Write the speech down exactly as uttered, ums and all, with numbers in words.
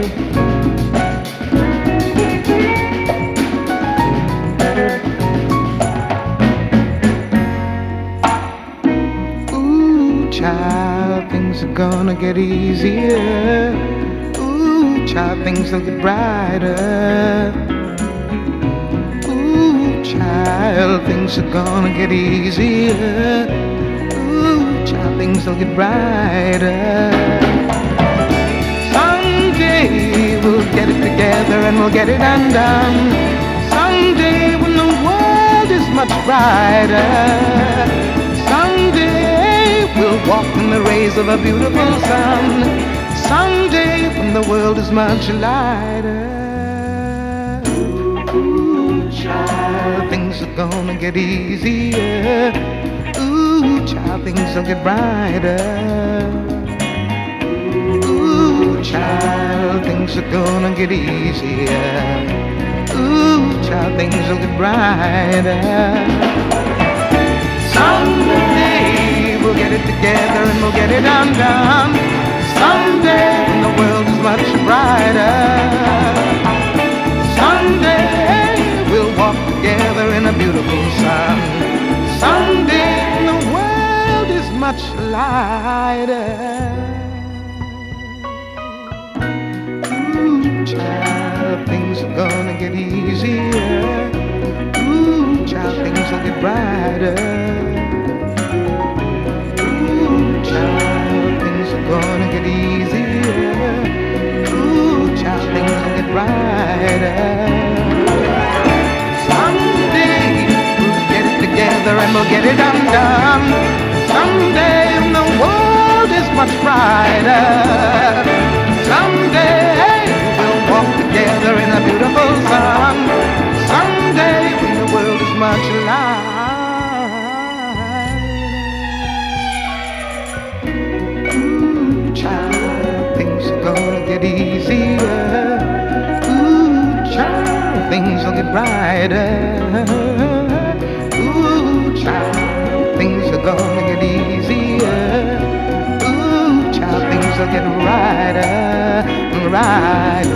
Ooh, child, things are gonna get easier. Ooh, child, things will get brighter. Ooh, child, things are gonna get easier. Ooh, child, things will get brighter. Someday we'll get it together and we'll get it undone. Someday when the world is much brighter. Someday we'll walk in the rays of a beautiful sun. Someday when the world is much lighter. Ooh, child, things are gonna get easier. Ooh, child, things will get brighter. Ooh, child, things are gonna get easier. Ooh, child, things will get brighter. Someday we'll get it together and we'll get it undone. Someday when the world is much brighter. Someday we'll walk together in a beautiful sun. Someday when the world is much lighter. Ooh, child, things are gonna get easier. Ooh, child, things will get brighter. Ooh, child, things are gonna get easier. Ooh, child, things will get brighter. Someday we'll get it together and we'll get it undone. Someday when the world is much brighter. Someday we'll walk together in a beautiful sun. Someday when the world is much lighter. Ooh, child, things are gonna get easier. Ooh, child, things will get brighter. Ooh, child, things are gonna get easier. Ooh, child, things will get brighter, brighter.